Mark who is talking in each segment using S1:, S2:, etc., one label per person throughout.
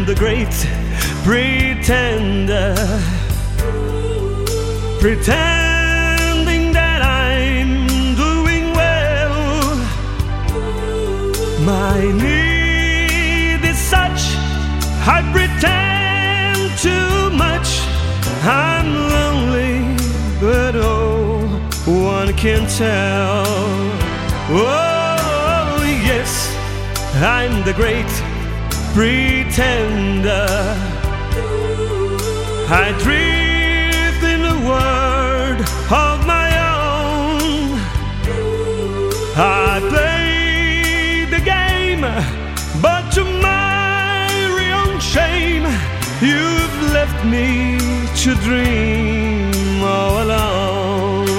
S1: the great pretender, pretending that I'm doing well. My need is such, I pretend too much. I'm lonely, but oh, one can tell. Oh yes, I'm the great pretender. I drift in a world of my own. I play the game, but to my own shame, you've left me to dream all alone.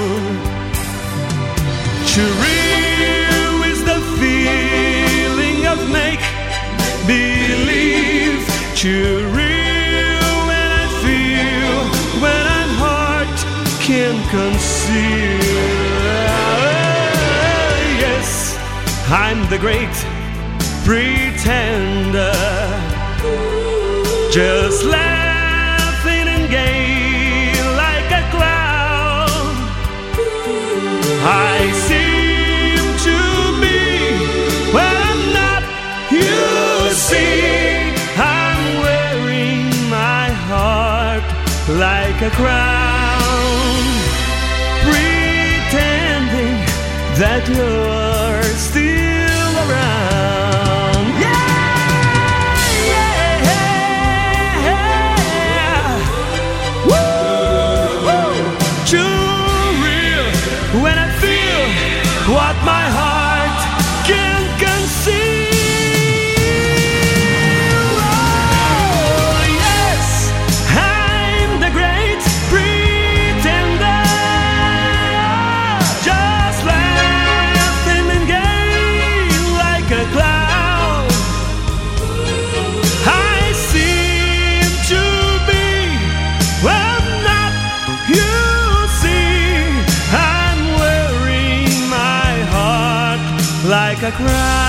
S1: Too real is the feeling of make-believe. Too real when I feel, when I'm heart can conceal. Yes, I'm the great pretender, just laughing and gay like a clown. I seem to be when I'm not. You see, I'm wearing my heart like a crown, pretending that you're still around. When I feel what my heart can conceal. Oh yes, I'm the great pretender, just laughing and gay like a clown. I seem to be, well, not you. Like a crowd.